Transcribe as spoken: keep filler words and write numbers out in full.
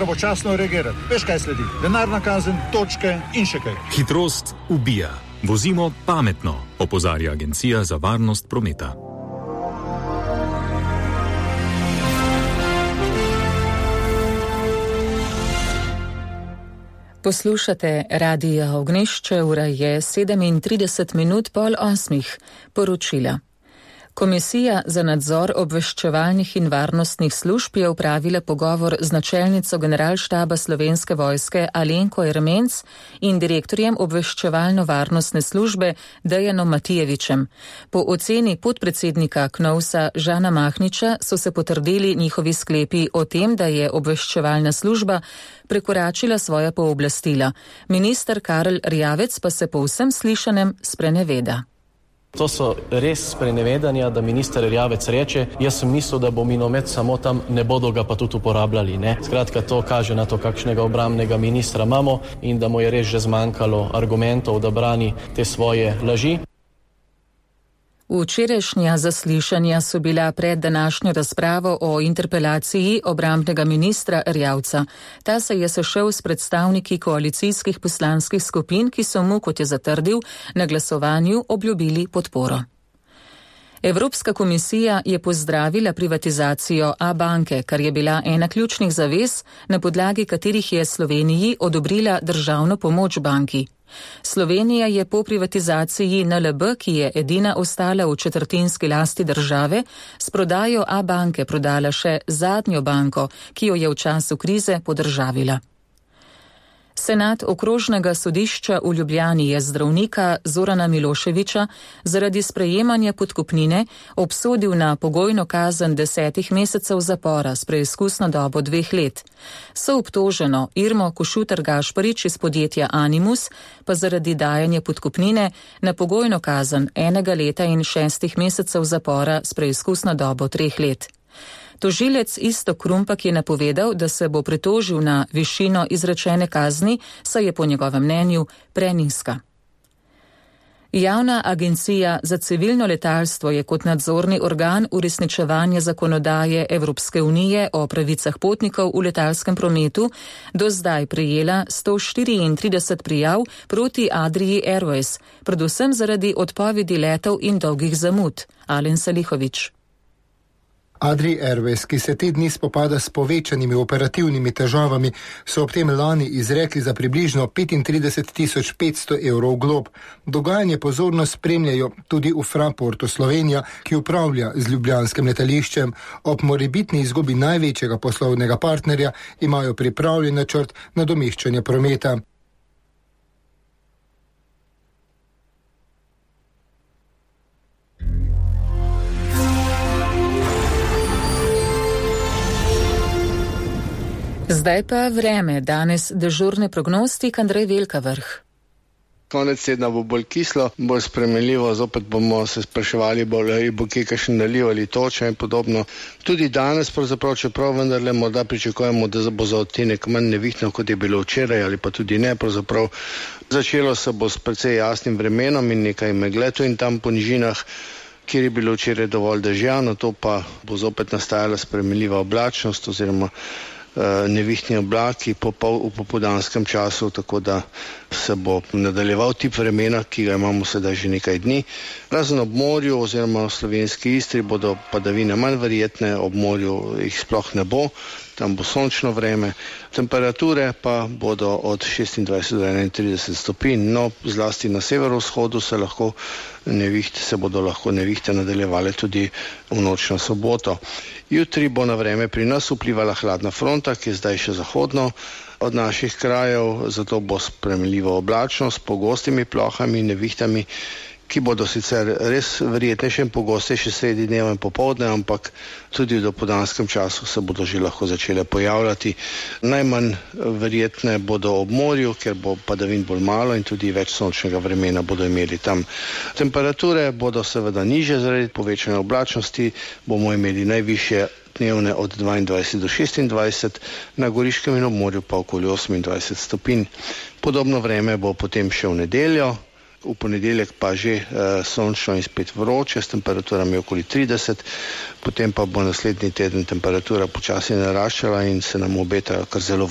pravočasno reagirati. Veš, kaj sledi? Denarna kazen, točke in še kaj. Hitrost ubija. Vozimo pametno, opozarja Agencija za varnost prometa. Poslušate Radio Ognjišče, ura je sedemintrideset minut pol osmih. Poročila. Komisija za nadzor obveščevalnih in varnostnih služb je opravila pogovor z načelnico Generalštaba Slovenske vojske Alenko Ermenc in direktorjem obveščevalno-varnostne službe Dejanom Matijevičem. Po oceni podpredsednika KNOVS-a Žana Mahniča so se potrdili njihovi sklepi o tem, da je obveščevalna služba prekoračila svoja pooblastila. Minister Karel Erjavec pa se po vsem slišanem spreneveda. To so res sprenevedanja, da minister Erjavec reče, jaz sem mislil, da bo minomet samo tam, ne bodo ga pa tudi uporabljali. Ne? Skratka, to kaže na to, kakšnega obrambnega ministra imamo in da mu je res že zmanjkalo argumentov, da brani te svoje laži. Včerajšnja zaslišanja so bila pred današnjo razpravo o interpelaciji obrambnega ministra Erjavca. Ta se je sešel s predstavniki koalicijskih poslanskih skupin, ki so mu, kot je zatrdil, na glasovanju obljubili podporo. Evropska komisija je pozdravila privatizacijo Abanke, kar je bila ena ključnih zavez, na podlagi katerih je Sloveniji odobrila državno pomoč banki. Slovenija je po privatizaciji N L B, ki je edina ostala v četrtinski lasti države, s prodajo Abanke prodala še zadnjo banko, ki jo je v času krize podržavila. Senat okrožnega sodišča v Ljubljani je zdravnika Zorana Miloševiča zaradi sprejemanja podkupnine obsodil na pogojno kazen desetih mesecev zapora s preizkusno dobo dveh let. Soobtoženo Irmo Košuter Gašparič iz podjetja Animus pa zaradi dajanja podkupnine na pogojno kazen enega leta in šestih mesecev zapora s preizkusno dobo treh let. Tožilec Iztok Krumpak je napovedal, da se bo pritožil na višino izrečene kazni, saj je po njegovem mnenju prenizka. Javna agencija za civilno letalstvo je kot nadzorni organ uresničevanja zakonodaje Evropske unije o pravicah potnikov v letalskem prometu do zdaj prejela sto štiriintrideset prijav proti Adrii Airways, predvsem zaradi odpovedi letov in dolgih zamud. Alen Salihovič. Adrii Airways, ki se te dni spopada s povečanimi operativnimi težavami, so ob tem lani izrekli za približno petintrideset tisoč petsto evrov glob. Dogajanje pozorno spremljajo tudi v Fraportu Slovenija, ki upravlja z ljubljanskim letališčem. Ob morebitni izgubi največjega poslovnega partnerja imajo pripravljen načrt nadomeščanja prometa. Zdaj pa vreme. Danes dežurni prognostik Andrej Velkavrh. Konec tedna bo bolj kislo, bolj spremenljivo, zopet bomo se spraševali, bolj bo kje kakšen naliv ali toča in podobno. Tudi danes, pravzaprav, čeprav vendarle morda pričakujemo, da bo za odtenek manj nevihtno, kot je bilo včeraj, ali pa tudi ne, pravzaprav začelo se bo s precej jasnim vremenom in nekaj megle tu in tam po nižinah, kjer je bilo včeraj dovolj dežjano, to pa bo zopet nastajala spremenljiva oblačnost oziroma nevihtni oblaki po pol, v popoldanskem času, tako da se bo nadaljeval tip vremena, ki ga imamo sedaj že nekaj dni. Razen ob morju oziroma v slovenski Istri bodo padavine manj verjetne, ob morju jih sploh ne bo, tam bo sončno vreme. Temperature pa bodo od šestindvajset do enaintrideset stopinj, no zlasti na severovzhodu se lahko nevihte, se bodo lahko nevihte nadaljevale tudi v noč na soboto. Jutri bo na vreme pri nas vplivala hladna fronta, ki je zdaj še zahodno od naših krajev, zato bo spremenljivo oblačno s pogostimi plohami in nevihtami, ki bodo sicer res verjetnejše in pogostejše sredi dneva in popoldne, ampak tudi v dopoldanskem času se bodo že lahko začele pojavljati. Najmanj verjetne bodo ob morju, ker bo padavin bolj malo in tudi več sončnega vremena bodo imeli tam. Temperature bodo seveda nižje zaradi povečane oblačnosti, bomo imeli najvišje dnevne od dvaindvajset do šestindvajset, na Goriškem in ob morju pa okoli osemindvajset stopinj. Podobno vreme bo potem še v nedeljo. V ponedeljek pa že uh, sončno in spet vroče s temperaturami okoli trideset, potem pa bo naslednji teden temperatura počasi naraščala in se nam obeta kar zelo